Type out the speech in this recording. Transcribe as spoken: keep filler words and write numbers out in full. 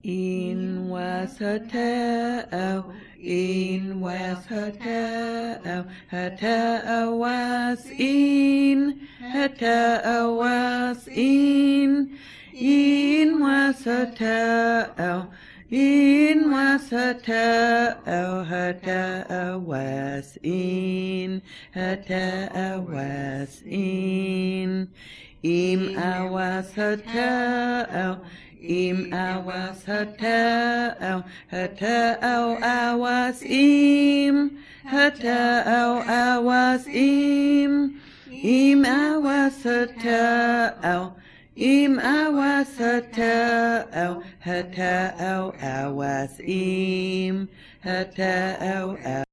In was her tail, in was her tail, her tail was in, her tail was in, in was her tail, in was her tail, her tail was in, her tail was in. Im I was her tail, im I was her tail, her tail I was im, her tail I was im, im I was her tail, im I was her tail, her tail I was im, her tail I